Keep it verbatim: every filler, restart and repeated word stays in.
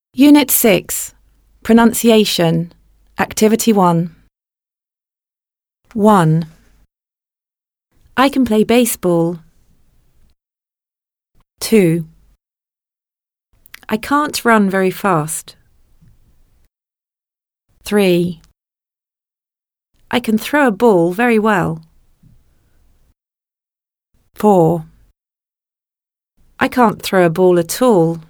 Unit six. Pronunciation. Activity one. one. I can play baseball. two. I can't run very fast. three. I can throw a ball very well. four. I can't throw a ball at all.